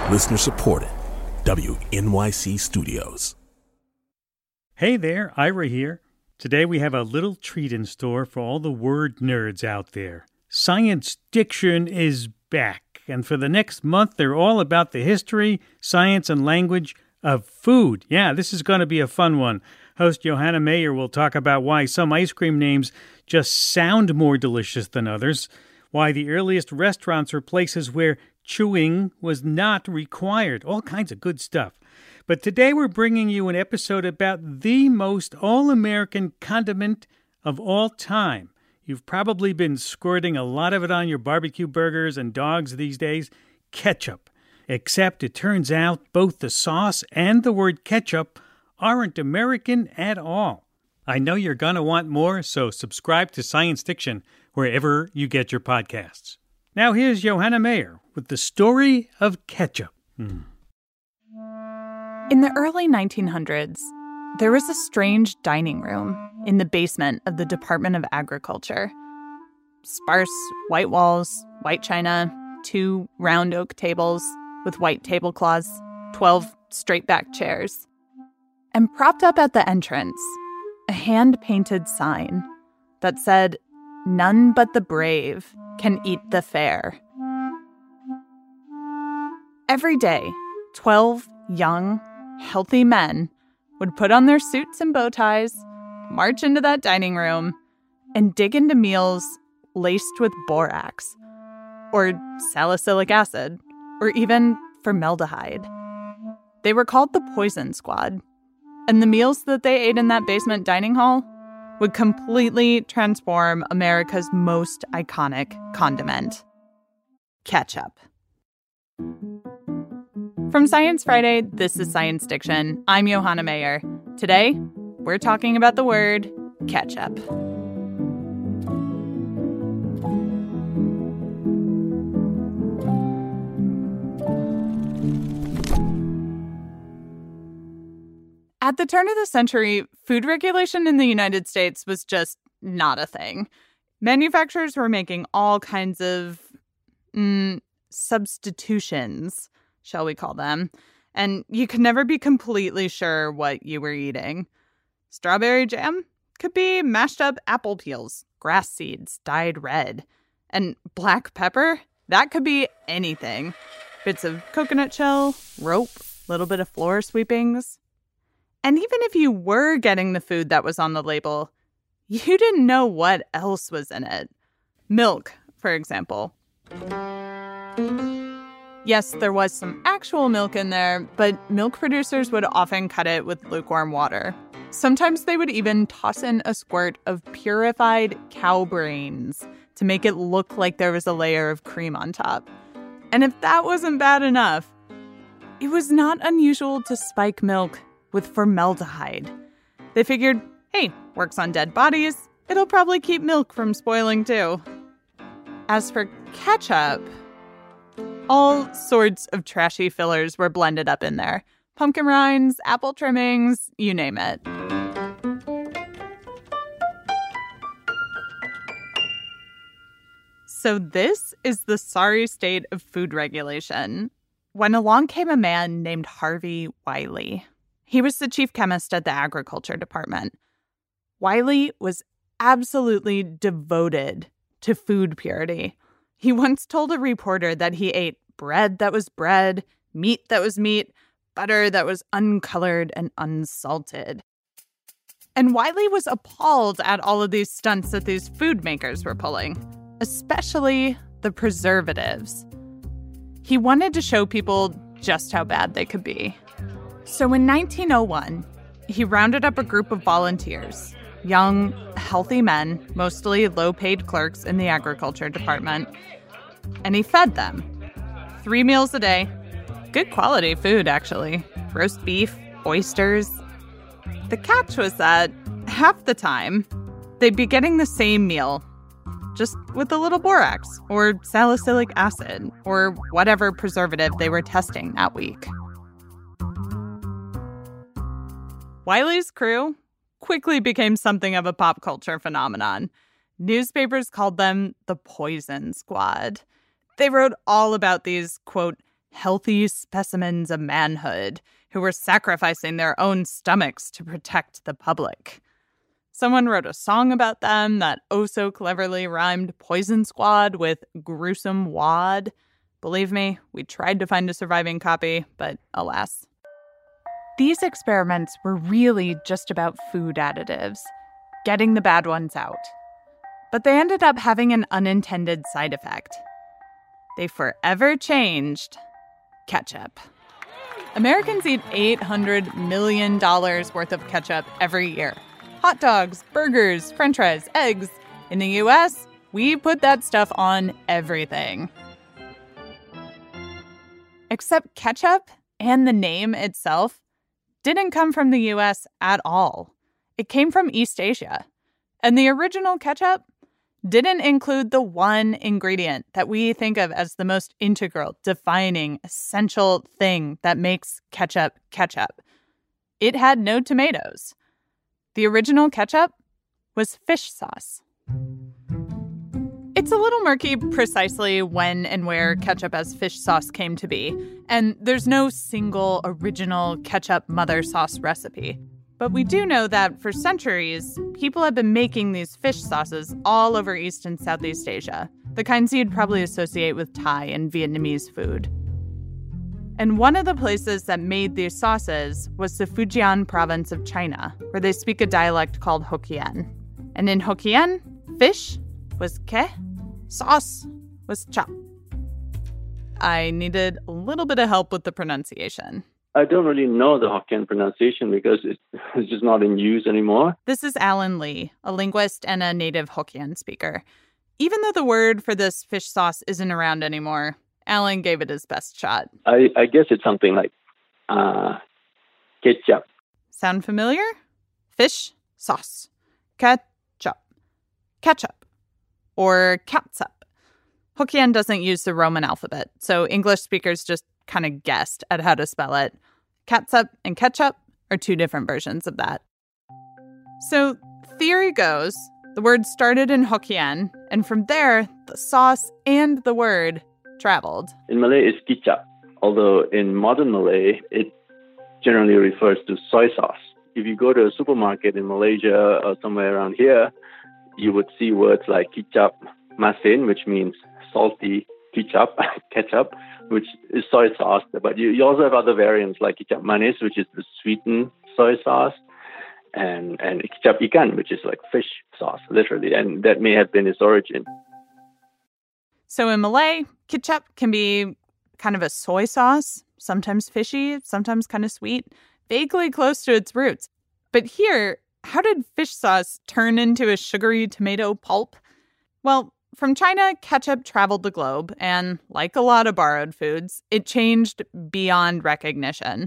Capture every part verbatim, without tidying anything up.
Listener supported. W N Y C Studios. Hey there, Ira here. Today we have a little treat in store for all the word nerds out there. Science Diction is back, and for the next month they're all about the history, science, and language of food. Yeah, this is going to be a fun one. Host Johanna Mayer will talk about why some ice cream names just sound more delicious than others, why the earliest restaurants were places where chewing was not required, all kinds of good stuff. But today we're bringing you an episode about the most all-American condiment of all time. You've probably been squirting a lot of it on your barbecue burgers and dogs these days, ketchup. Except it turns out both the sauce and the word ketchup aren't American at all. I know you're going to want more, so subscribe to Science Diction wherever you get your podcasts. Now here's Johanna Mayer with the story of ketchup. Hmm. In the early nineteen hundreds, there was a strange dining room in the basement of the Department of Agriculture. Sparse white walls, white china, two round oak tables with white tablecloths, twelve straight-back chairs. And propped up at the entrance, a hand-painted sign that said, "None but the brave can eat the fare." Every day, twelve young, healthy men would put on their suits and bow ties, march into that dining room, and dig into meals laced with borax, or salicylic acid, or even formaldehyde. They were called the Poison Squad, and the meals that they ate in that basement dining hall would completely transform America's most iconic condiment, ketchup. From Science Friday, this is Science Diction. I'm Johanna Mayer. Today, we're talking about the word ketchup. At the turn of the century, food regulation in the United States was just not a thing. Manufacturers were making all kinds of mm, substitutions, shall we call them, and you could never be completely sure what you were eating. Strawberry jam could be mashed up apple peels, grass seeds dyed red. And black pepper, that could be anything. Bits of coconut shell, rope, little bit of floor sweepings. And even if you were getting the food that was on the label, you didn't know what else was in it. Milk, for example. Yes, there was some actual milk in there, but milk producers would often cut it with lukewarm water. Sometimes they would even toss in a squirt of purified cow brains to make it look like there was a layer of cream on top. And if that wasn't bad enough, it was not unusual to spike milk with formaldehyde. They figured, hey, works on dead bodies, it'll probably keep milk from spoiling too. As for ketchup, all sorts of trashy fillers were blended up in there. Pumpkin rinds, apple trimmings, you name it. So this is the sorry state of food regulation, when along came a man named Harvey Wiley. He was the chief chemist at the Agriculture Department. Wiley was absolutely devoted to food purity. He once told a reporter that he ate bread that was bread, meat that was meat, butter that was uncolored and unsalted. And Wiley was appalled at all of these stunts that these food makers were pulling, especially the preservatives. He wanted to show people just how bad they could be. So in nineteen oh one, he rounded up a group of volunteers, young, healthy men, mostly low-paid clerks in the agriculture department, and he fed them. Three meals a day. Good quality food, actually. Roast beef, oysters. The catch was that half the time, they'd be getting the same meal, just with a little borax or salicylic acid or whatever preservative they were testing that week. Wiley's crew quickly became something of a pop culture phenomenon. Newspapers called them the Poison Squad. They wrote all about these, quote, healthy specimens of manhood who were sacrificing their own stomachs to protect the public. Someone wrote a song about them that oh so cleverly rhymed Poison Squad with gruesome wad. Believe me, we tried to find a surviving copy, but alas. These experiments were really just about food additives, getting the bad ones out. But they ended up having an unintended side effect. They forever changed ketchup. Americans eat eight hundred million dollars worth of ketchup every year. Hot dogs, burgers, french fries, eggs. In the U S, we put that stuff on everything. Except ketchup and the name itself didn't come from the U S at all. It came from East Asia. And the original ketchup didn't include the one ingredient that we think of as the most integral, defining, essential thing that makes ketchup ketchup. It had no tomatoes. The original ketchup was fish sauce. It's a little murky precisely when and where ketchup as fish sauce came to be, and there's no single original ketchup mother sauce recipe. But we do know that for centuries, people have been making these fish sauces all over East and Southeast Asia, the kinds you'd probably associate with Thai and Vietnamese food. And one of the places that made these sauces was the Fujian province of China, where they speak a dialect called Hokkien. And in Hokkien, fish was ke, sauce was chop. I needed a little bit of help with the pronunciation. I don't really know the Hokkien pronunciation because it's just not in use anymore. This is Alan Lee, a linguist and a native Hokkien speaker. Even though the word for this fish sauce isn't around anymore, Alan gave it his best shot. I, I guess it's something like uh, ketchup. Sound familiar? Fish sauce. Ketchup. Ketchup. Or catsup. Hokkien doesn't use the Roman alphabet, so English speakers just kind of guessed at how to spell it. Catsup and ketchup are two different versions of that. So, theory goes, the word started in Hokkien, and from there, the sauce and the word traveled. In Malay, it's kicap, although in modern Malay, it generally refers to soy sauce. If you go to a supermarket in Malaysia or somewhere around here, you would see words like kicap masin, which means salty kicap, ketchup, which is soy sauce. But you, you also have other variants like kicap manis, which is the sweetened soy sauce, and, and kicap ikan, which is like fish sauce, literally. And that may have been its origin. So in Malay, ketchup can be kind of a soy sauce, sometimes fishy, sometimes kind of sweet, vaguely close to its roots. But here, how did fish sauce turn into a sugary tomato pulp? Well, from China, ketchup traveled the globe, and like a lot of borrowed foods, it changed beyond recognition.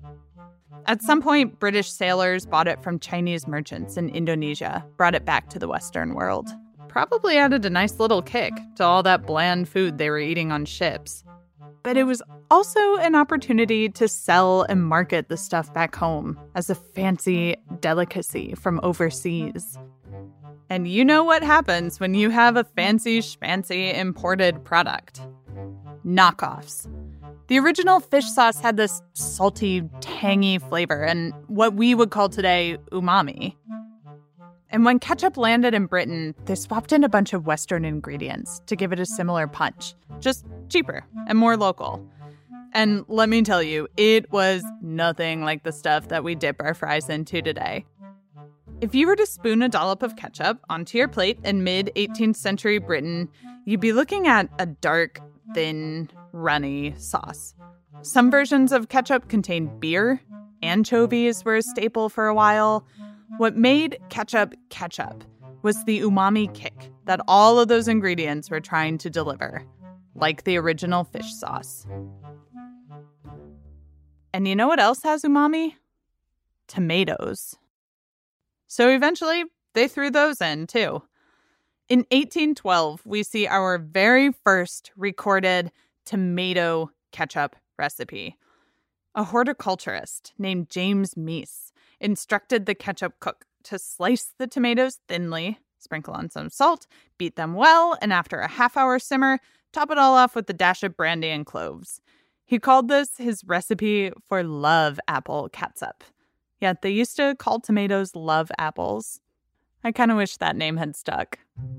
At some point, British sailors bought it from Chinese merchants in Indonesia, brought it back to the Western world. Probably added a nice little kick to all that bland food they were eating on ships. But it was also an opportunity to sell and market the stuff back home as a fancy delicacy from overseas. And you know what happens when you have a fancy schmancy imported product. Knockoffs. The original fish sauce had this salty, tangy flavor and what we would call today umami. And when ketchup landed in Britain, they swapped in a bunch of Western ingredients to give it a similar punch, just cheaper and more local. And let me tell you, it was nothing like the stuff that we dip our fries into today. If you were to spoon a dollop of ketchup onto your plate in mid-eighteenth century Britain, you'd be looking at a dark, thin, runny sauce. Some versions of ketchup contained beer. Anchovies were a staple for a while. What made ketchup ketchup was the umami kick that all of those ingredients were trying to deliver, like the original fish sauce. And you know what else has umami? Tomatoes. So eventually, they threw those in, too. In eighteen twelve, we see our very first recorded tomato ketchup recipe. A horticulturist named James Meese instructed the ketchup cook to slice the tomatoes thinly, sprinkle on some salt, beat them well, and after a half-hour simmer, top it all off with a dash of brandy and cloves. He called this his recipe for love apple catsup. Yet they used to call tomatoes love apples. I kind of wish that name had stuck.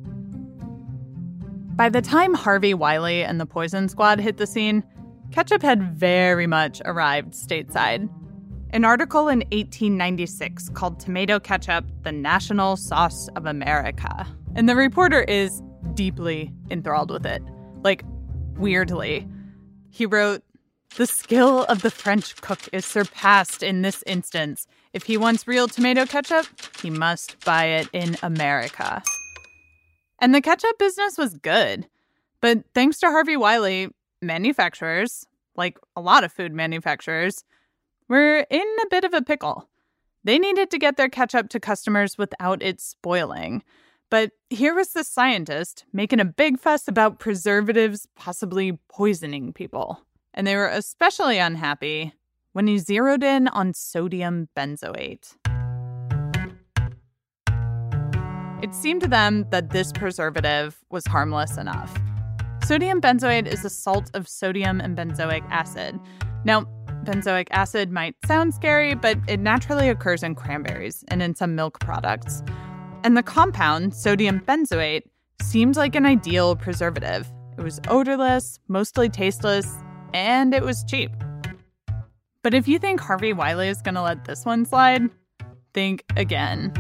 By the time Harvey Wiley and the Poison Squad hit the scene, ketchup had very much arrived stateside. An article in eighteen ninety-six called Tomato Ketchup the National Sauce of America. And the reporter is deeply enthralled with it. Like, weirdly. He wrote, "The skill of the French cook is surpassed in this instance. If he wants real tomato ketchup, he must buy it in America." And the ketchup business was good. But thanks to Harvey Wiley, manufacturers, like a lot of food manufacturers, were in a bit of a pickle. They needed to get their ketchup to customers without it spoiling. But here was this scientist making a big fuss about preservatives possibly poisoning people. And they were especially unhappy when he zeroed in on sodium benzoate. It seemed to them that this preservative was harmless enough. Sodium benzoate is a salt of sodium and benzoic acid. Now, benzoic acid might sound scary, but it naturally occurs in cranberries and in some milk products. And the compound, sodium benzoate, seemed like an ideal preservative. It was odorless, mostly tasteless, and it was cheap. But if you think Harvey Wiley is going to let this one slide, think again.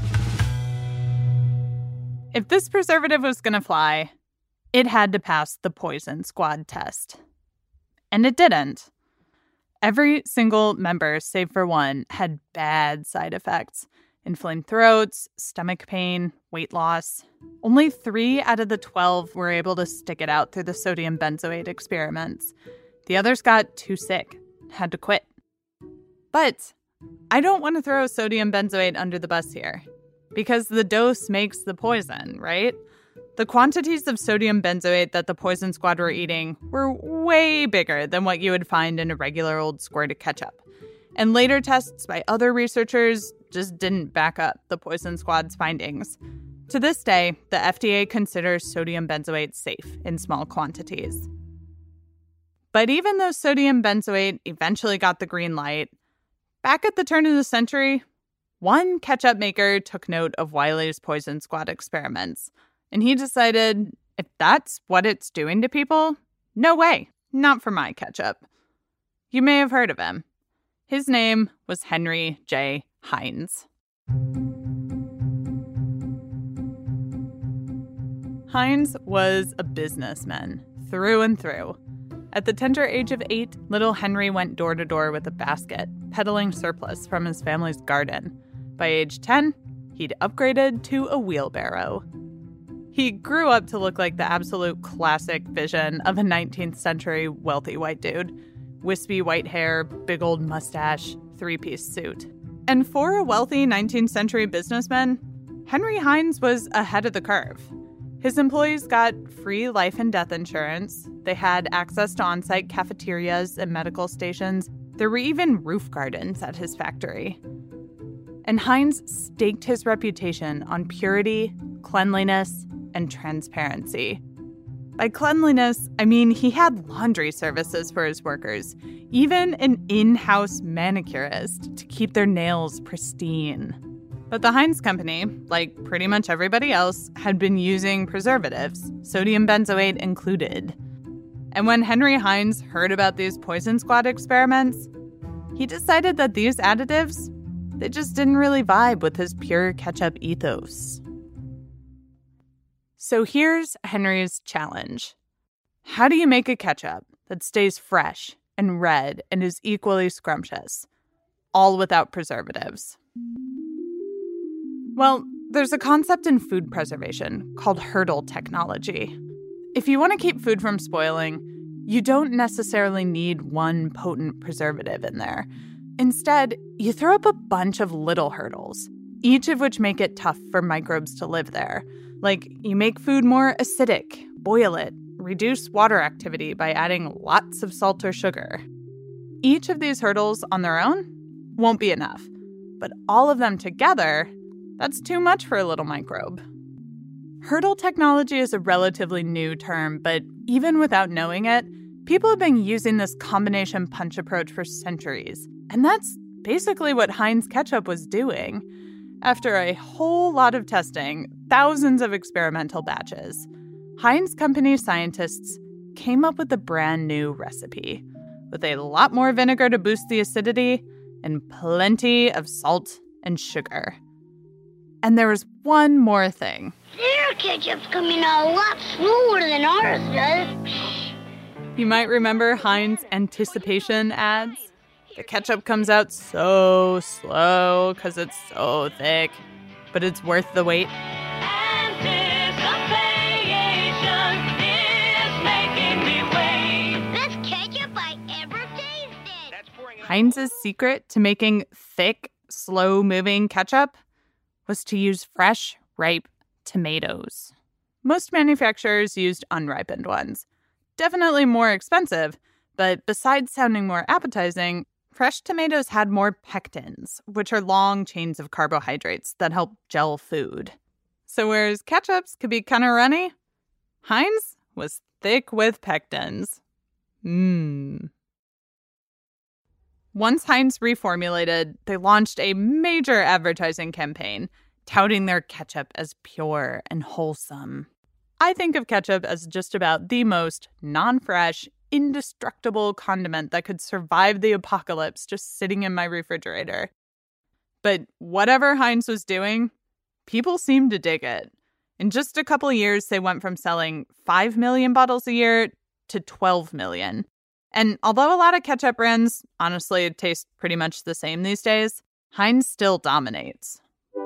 If this preservative was going to fly, it had to pass the Poison Squad test. And it didn't. Every single member, save for one, had bad side effects. Inflamed throats, stomach pain, weight loss. Only three out of the twelve were able to stick it out through the sodium benzoate experiments. The others got too sick, had to quit. But I don't want to throw sodium benzoate under the bus here, because the dose makes the poison, right? The quantities of sodium benzoate that the Poison Squad were eating were way bigger than what you would find in a regular old squirt of ketchup. And later tests by other researchers just didn't back up the Poison Squad's findings. To this day, the F D A considers sodium benzoate safe in small quantities. But even though sodium benzoate eventually got the green light, back at the turn of the century, one ketchup maker took note of Wiley's Poison Squad experiments, and he decided, if that's what it's doing to people, no way, not for my ketchup. You may have heard of him. His name was Henry J. Heinz. Heinz was a businessman, through and through. At the tender age of eight, little Henry went door to door with a basket, peddling surplus from his family's garden. By age ten, he'd upgraded to a wheelbarrow. He grew up to look like the absolute classic vision of a nineteenth century wealthy white dude. Wispy white hair, big old mustache, three-piece suit. And for a wealthy nineteenth century businessman, Henry Heinz was ahead of the curve. His employees got free life and death insurance. They had access to on-site cafeterias and medical stations. There were even roof gardens at his factory. And Heinz staked his reputation on purity, cleanliness, and transparency. By cleanliness, I mean he had laundry services for his workers, even an in-house manicurist to keep their nails pristine. But the Heinz Company, like pretty much everybody else, had been using preservatives, sodium benzoate included. And when Henry Heinz heard about these Poison Squad experiments, he decided that these additives, they just didn't really vibe with his pure ketchup ethos. So here's Henry's challenge. How do you make a ketchup that stays fresh and red and is equally scrumptious, all without preservatives? Well, there's a concept in food preservation called hurdle technology. If you want to keep food from spoiling, you don't necessarily need one potent preservative in there. Instead, you throw up a bunch of little hurdles, each of which make it tough for microbes to live there. Like, you make food more acidic, boil it, reduce water activity by adding lots of salt or sugar. Each of these hurdles on their own won't be enough, but all of them together, that's too much for a little microbe. Hurdle technology is a relatively new term, but even without knowing it, People have been using this combination punch approach for centuries, and that's basically what Heinz ketchup was doing. After a whole lot of testing, thousands of experimental batches, Heinz Company scientists came up with a brand new recipe with a lot more vinegar to boost the acidity and plenty of salt and sugar. And there was one more thing. Their ketchup's coming out a lot slower than ours does. You might remember Heinz anticipation ads. The ketchup comes out so slow because it's so thick, but it's worth the wait. Heinz's secret to making thick, slow-moving ketchup was to use fresh, ripe tomatoes. Most manufacturers used unripened ones. Definitely more expensive, but besides sounding more appetizing, fresh tomatoes had more pectins, which are long chains of carbohydrates that help gel food. So whereas ketchups could be kind of runny, Heinz was thick with pectins. Mmm. Once Heinz reformulated, they launched a major advertising campaign touting their ketchup as pure and wholesome. I think of ketchup as just about the most non-fresh, indestructible condiment that could survive the apocalypse just sitting in my refrigerator. But whatever Heinz was doing, people seemed to dig it. In just a couple years, they went from selling five million bottles a year to twelve million. And although a lot of ketchup brands, honestly, taste pretty much the same these days, Heinz still dominates.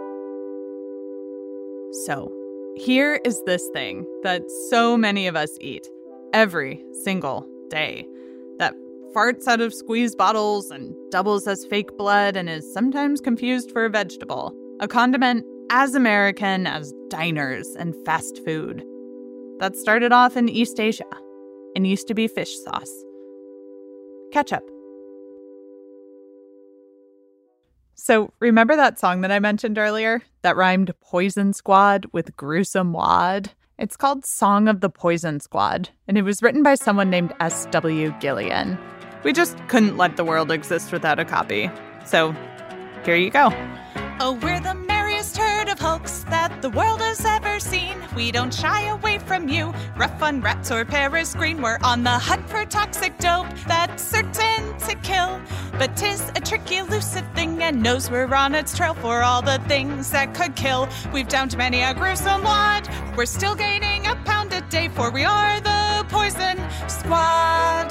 So, here is this thing that so many of us eat every single day that farts out of squeezed bottles and doubles as fake blood and is sometimes confused for a vegetable. A condiment as American as diners and fast food. That started off in East Asia and used to be fish sauce. Ketchup. So, remember that song that I mentioned earlier that rhymed Poison Squad with Gruesome Wad? It's called Song of the Poison Squad, and it was written by someone named S W Gillian. We just couldn't let the world exist without a copy. So, here you go. Oh, we're the merriest herd of hulks that the world has ever seen. We don't shy away from you, rough on rats or Paris green. We're on the hunt for toxic dope that's certain to kill. But 'tis a tricky, elusive thing and knows we're on its trail for all the things that could kill. We've downed many a gruesome wad. We're still gaining a pound a day, for we are the Poison Squad.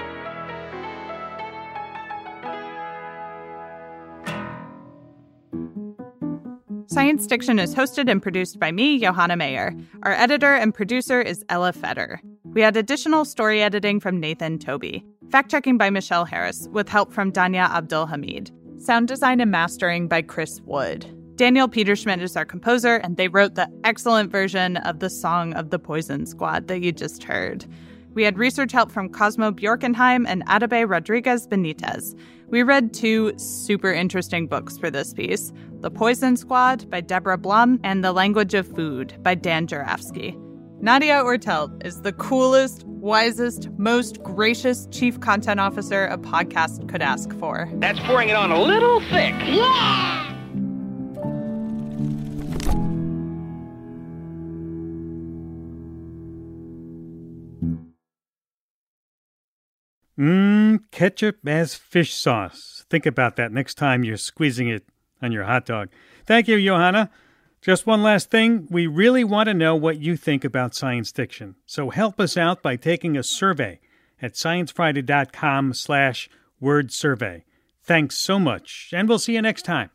Science Diction is hosted and produced by me, Johanna Mayer. Our editor and producer is Ella Feder. We had additional story editing from Nathan Toby. Fact-checking by Michelle Harris, with help from Danya Abdul-Hamid. Sound design and mastering by Chris Wood. Daniel Peterschmidt is our composer, and they wrote the excellent version of the Song of the Poison Squad that you just heard. We had research help from Cosmo Bjorkenheim and Atabey Rodriguez Benitez. We read two super interesting books for this piece, The Poison Squad by Deborah Blum and The Language of Food by Dan Jurafsky. Nadia Ortelt is the coolest, wisest, most gracious chief content officer a podcast could ask for. That's pouring it on a little thick. Yeah! Mmm, ketchup as fish sauce. Think about that next time you're squeezing it on your hot dog. Thank you, Johanna. Just one last thing. We really want to know what you think about science fiction. So help us out by taking a survey at sciencefriday.com slash word survey. Thanks so much, and we'll see you next time.